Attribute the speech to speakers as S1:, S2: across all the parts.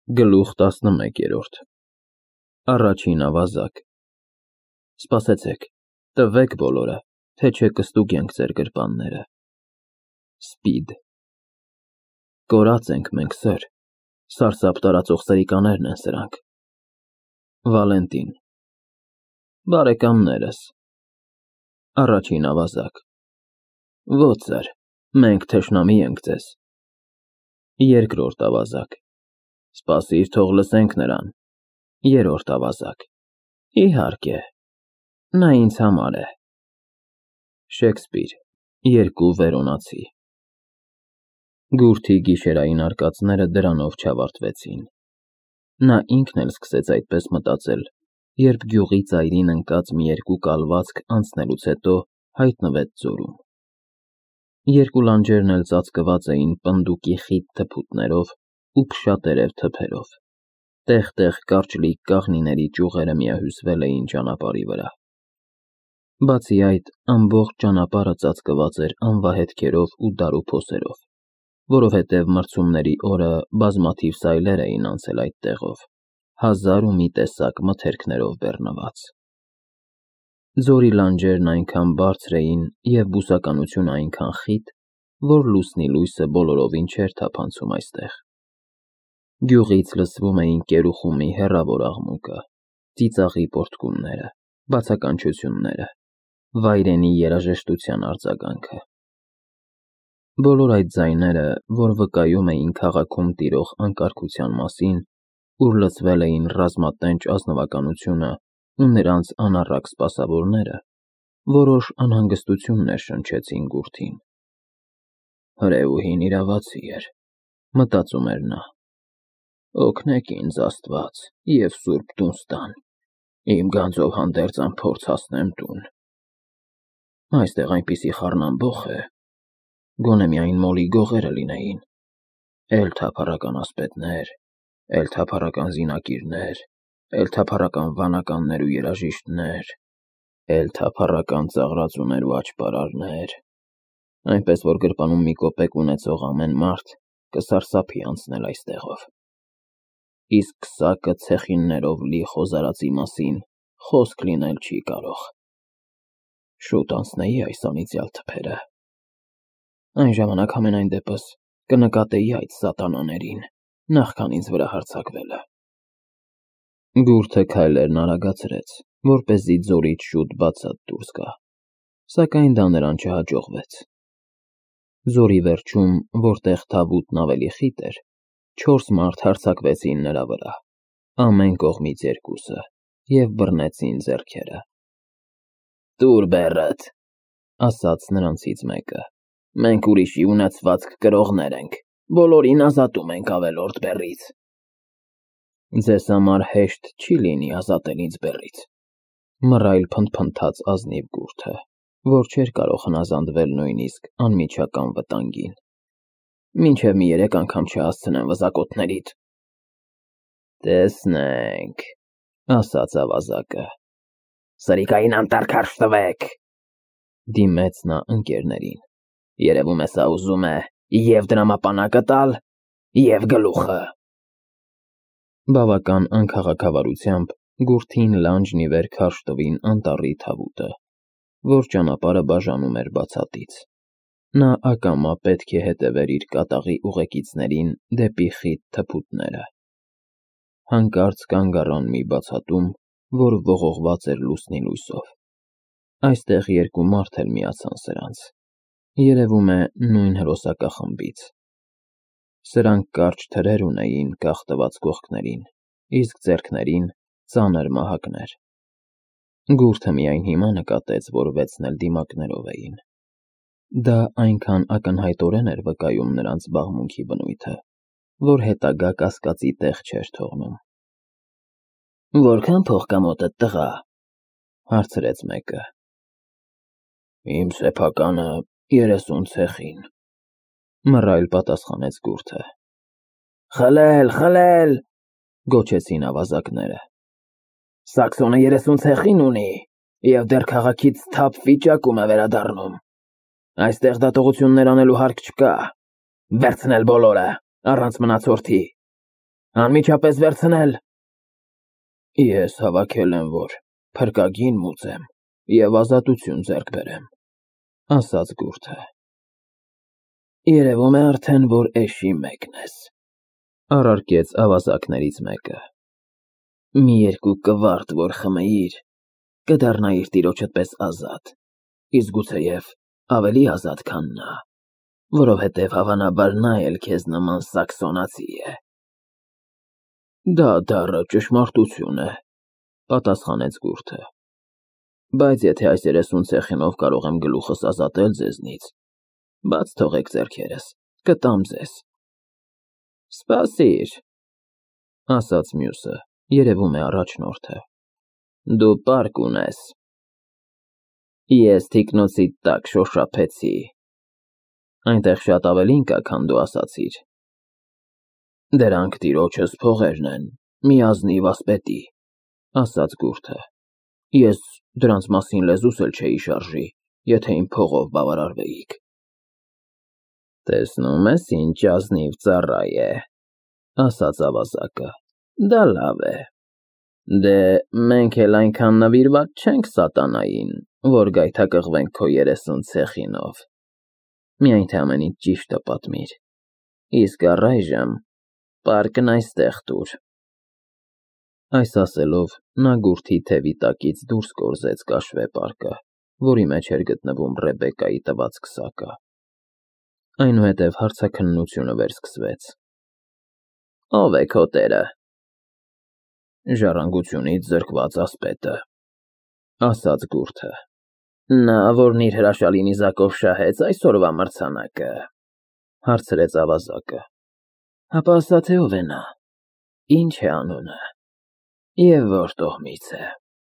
S1: Գլուխ 11 Առաջին ավազակ Սպասեցեք, տվեք բոլորը, թե չէ կստուգենք ձեր գրպանները Սպիդ Կորած ենք մենք, սըր, սարսափ տարածող սրիկաներն են սրանք Վալենտին Բարեկամներս Առաջին ավազակ Ոչ, սըր, մենք թշնամի ենք ձեզ Երկրորդ ավազակ Սպասիր, թող լսենք նրան Երրորդ ավազակ Իհարկե Նա ինձ համար է Շեքսպիր Երկու վերոնացի Գուրթի գիշերային արկածները դրանով չավարտվեցին Նա ինքն էլ սկսեց այդպես մտածել Երբ գյուղի ծայրին ընկած մի երկու կալվածք անցնելուց հետո հայտնվեց ձորում Երկու լանջերն էլ ծածկված էին պնդուկի խիտ թփուտներով ու փշատերև թփերով Տեղ-տեղ կարճլիկ կաղնիների ճյուղերը միահյուսվել էին ճանապարհի վրա Բացի այդ, ամբողջ ճանապարհը ծածկված էր անվահետքերով ու դարուփոսերով, որովհետև մրցումների օրը բազմաթիվ սայլեր էին անցել այդ տեղով, հազար ու մի տեսակ մթերքներով բեռնված Ձորի լանջերն այնքան բարձր էին և բուսականությունը այնքան խիտ, որ լուսնի լույսը բոլորովին չէր թափանցում այստեղ Գյուղից լսվում էին կերուխումի հեռավոր աղմուկը, ծիծաղի պոռթկումները, բացականչությունները, վայրենի երաժշտության արձագանքը Բոլոր այդ ձայները, որ վկայում էին քաղաքում տիրող անկարգության մասին, ուր լսվել էին ռազմատենչ ազնվականությունը ու նրանց անառակ սպասավորները, որոշ անհանգստություններ շնչեցին Գուրթին Հրեուհին իրավացի էր, մտածում էր նա Օգնեք ինձ Աստված և սուրբ Դունստան, իմ գանձով հանդերձ անփորձ հասնեմ տուն Այստեղ այնպիսի խառնամբոխ է, գոնե միայն մոլի գողերը լինեին, էլ թափառական ասպետներ, էլ թափառական զինակիրներ, էլ թափառական վանականներ ու երաժիշտներ, էլ թափառական ծաղրածուներ ու աճպարարներ, այնպես որ գրպանում մի կոպեկ ունեցող ամեն մարդ կսարսափի անցնել այստեղով Իսկ սակը ցեխիններով լի խոզարածի մասին խոսք լինել չի կարող Շուտ անցնեի այս անիծյալ թփերը Այն ժամանակ համենայն դեպս կնկատեի այդ սատանաներին, նախքան ինձ վրա հարձակվելը Գուրթը քայլերն արագացրեց, որպեսզի ձորից շուտ բացատ դուրս գա, սակայն դա նրան չհաջողվեց Ձորի վերջում, որտեղ թավուտն ավելի խիտ էր, 4 մարդ հարձակվեցին նրա վրա, ամեն կողմից երկուսը, և բռնեցին ձեռքերը Տուր բեռդ, ասաց նրանցից մեկը, մենք ուրիշի ունեցվածք կրողներ ենք, բոլորին ազատում ենք ավելորդ բեռից Ձեզ համար հեշտ չի լինի ազատել ինձ բեռից, մռայլ փնթփնթաց ազնիվ Գուրթը, որ չէր կարող հնազանդվել նույնիսկ անմիջական վտանգին Մինչև մի 3 անգամ չհասցնեմ վզակոթներիդ Տեսնենք, ասաց ավազակը Սրիկային անտառ քարշ տվեք Դիմեց նա ընկերներին Երևում է սա ուզում է և դրամապանակը տալ, և գլուխը Բավական անքաղաքավարությամբ Գուրթին լանջն ի վեր քարշ տվին անտառի թավուտը, որ ճանապարհը բաժանում էր բացատից Նա ակամա պետք է հետևեր իր կատաղի ուղեկիցներին դեպի խիտ թփուտները Հանկարծ կանգ առան մի բացատում, որ ողողված էր լուսնի լույսով Այստեղ երկու մարդ էլ միացան սրանց Երևում է նույն հրոսակախմբից Սրանք կարճ թրեր ունեին կախտված կողքներին, իսկ ձեռքներին ծանր մահակներ Գուրթը միայն հիմա նկատեց, որ 6-ն էլ դիմակներով էին Դա այնքան ակնհայտորեն էր վկայում նրանց զբաղմունքի բնույթը, որ հետագա կասկածի տեղ չէր թողնում Որքան փող կա մոտդ տղա, հարցրեց մեկը Իմ սեփականը 30 ցեխին, մռայլ պատասխանեց Գուրթը Խլել, գոչեցին ավազակները Սաքսոնը 30 ցեխին ունի և դեռ քաղաքից թափ վիճակում է վերադառնում Այստեղ դատողություններ անելու հարկ չկա, վերցնել բոլորը, առանց մնացորդի Անմիջապես վերցնել։ Ես հավաքել եմ, որ փրկագին մուծեմ և ազատություն ձեռք բերեմ, ասաց գուրդը։ Երևում է արդեն, որ էշի մեկն ես, առարկեց ավազակներից մեկը։ Մի երկու կվարդ, որ խմեիր, կդառնայիր տիրոջդ պես ազատ, իսկ գուցեև ավելի ազատ, քան նա, որովհետև հավանաբար նա էլ քեզ նման սաքսոնացի է։ Դա դառը ճշմարտություն է, պատասխանեց գուրդը, բայց եթե այս 30 ցեխինով կարող եմ գլուխս ազատել ձեզնից, բաց թողեք ձեռքերս, կտամ ձեզ։ Սպասիր, ասաց մյուսը, երևում է առաջնորդը, դու պարկ ունես։ Ես թիկնոցիդ տակ շոշափեցի, այնտեղ շատ ավելին կա, քան դու ասացիր։ Դրանք տիրոջս փողերն են, մի ազնիվ ասպետի, ասաց գուրդը։ Ես դրանց մասին լեզուս էլ չէի շարժի, եթե իմ փողով բավարարվեիք։ Տեսնում ես, ինչ ազնիվ ծառա է, ասաց ավազակը, դա լավ է։ Դե մենք էլ այնքան նվիրված չենք սատանային, որ գայթակղվենք քո 30 ցեխինով։ Միայն թե ամեն ինչ ճիշտը պատմիր։ Իսկ առայժմ պարկն այստեղ տուր։ Այս ասելով նա գուրդի թևի տակից դուրս կորզեց կաշվե պարկը, որի մեջ էր գտնվում Ռեբեկայի տված քսակը։ Այնուհետև հարցաքննությունը վերսկսվեց։ Ո՞վ է քո տերը։ Ժառանգությունից զրկված ասպետը, ասաց գուրդը։ Նա, որն իր հրաշալի նիզակով շահեց այսօրվա մրցանակը, հարցրեց ավազակը։ Հապա ասա, թե ով է նա, ինչ է անունը և որ տոհմից է։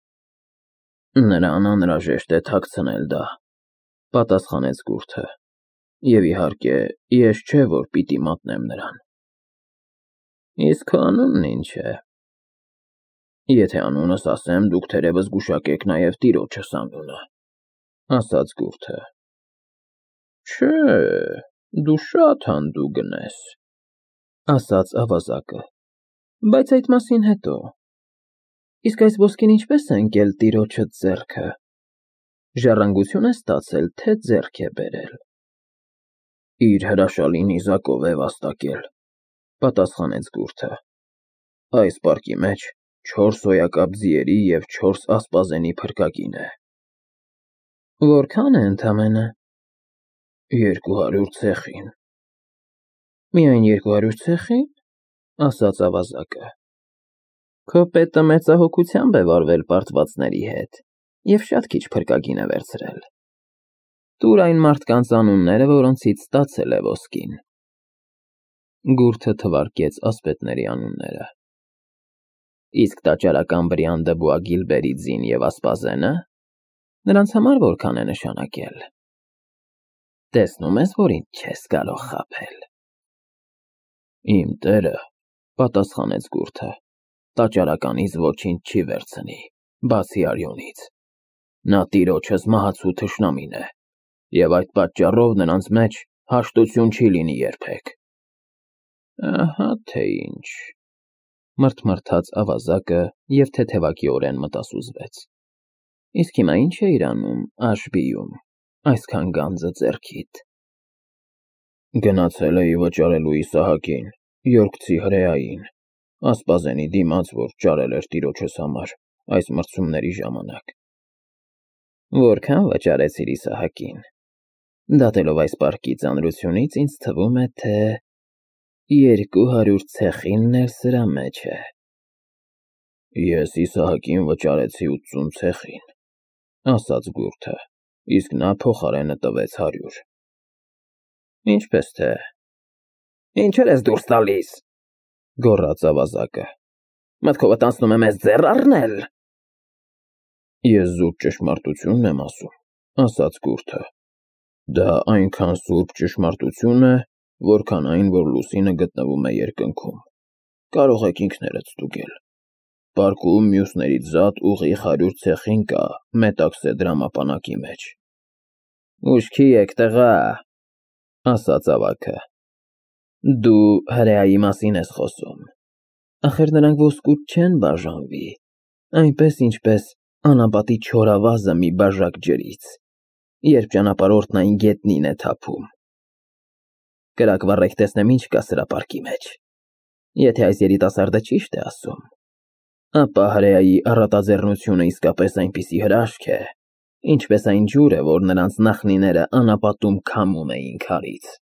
S1: Նրան անհրաժեշտ է թաքցնել դա, պատասխանեց գուրդը, և իհարկե, ես չէ, որ պիտի մատնեմ նրան։ Իսկ քո անունն ինչ է։ Եթե անունս ասեմ, դուք թերևս գուշակեք նաև տիրոջս անունը, ասաց գուրդը։ Չէ, դու շատ հանդուգն ես, ասաց ավազակը, բայց այդ մասին հետո։ Իսկ այս ոսկին ինչպես է ընկել տիրոջդ ձեռքը։ Ժառանգություն է ստացել, թե ձեռք է բերել։ Իր հրաշալի նիզակով է վաստակել, պատասխանեց գուրդը։ Այս պարկի մեջ 4 հոյակապ ձիերի և 4 ասպազենի փրկագին է։ Որքան է ընդամենը։ 200 ցեխին։ Միայն 200 ցեխին, ասաց ավազակը։ Քո պետը մեծահոգությամբ է վարվել պարտվածների հետ և շատ քիչ փրկագին է վերցրել։ Տուր այն մարդկանց անունները, որոնցից ստացել է ոսկին։ Գուրդը թվարկեց ասպետների անունները։ Իսկ տաճարական Բրիանդը Բուագիլբերի ձին և ասպազենը, նրանց համար որքան է նշանակել։ Տեսնում ես, որ ինձ չես կարող խաբել։ Իմ տերը, պատասխանեց գուրդը, տաճարականից ոչինչ չի վերցնի, բացի արյունից։ Նա տիրոջս մահացու թշնամին է, և այդ պատճառով նրանց մեջ հաշտություն չի լինի երբեք։ Ահա թե ինչ, մրթմրթաց ավազակը և թեթևակիորեն մտասուզվեց։ Իսկ հիմա ինչ էիր անում Աշբիում, այսքան գանձը ձեռքիդ։ Գնացել էի վճարելու Իսահակին, Յորքցի հրեային, ասպազենի դիմաց, որ ճարել էր տիրոջս համար այս մրցումների ժամանակ։ Որքան վճարեցիր Իսահակին։ Դատելով այս պարկի ծանրությունից, ինձ թվում է, թե 200 ցեխինն էլ սրա մեջ է։ Ես Իսահակին վճարեցի 80 ցեխին, ասաց գուրդը, իսկ նա փոխարենը տվեց 100։ Ինչպես թե։ Ինչեր ես դուրս տալիս, գոռաց ավազակը։ Մտքովդ անցնում է մեզ ձեռ առնել։ Ես զուտ ճշմարտությունն եմ ասում, ասաց գուրդը։ Դա այնքան սուրբ ճշմարտություն է, որքան այն, որ լուսինը գտնվում է երկնքում։ Կարող եք ինքներդ ստուգել։ Պարկում մյուսներից զատ ուղիղ 100 ցեխին կա Մետաքսե դրամապանակի մեջ։ Ուշքի եք, տղա, ասաց ավագը։ Դու հրեայի մասին ես խոսում։ Ախր նրանք ոսկուց չեն բաժանվի, այնպես ինչպես անապատի չորավազը մի բաժակ ջրից, երբ ճանապարհորդն այն գետնին է թափում։ Կրակ վառեք տեսնեմ ինչ կա սրա պարկի մեջ։ Եթե այս երիտասարդը ճիշտ է ասում, ապա հրեայի առատաձեռնությունը իսկապես այնպիսի հրաշք է, ինչպես այն ջուրը, որ նրանց նախնիները անապատում քամում էին քարից։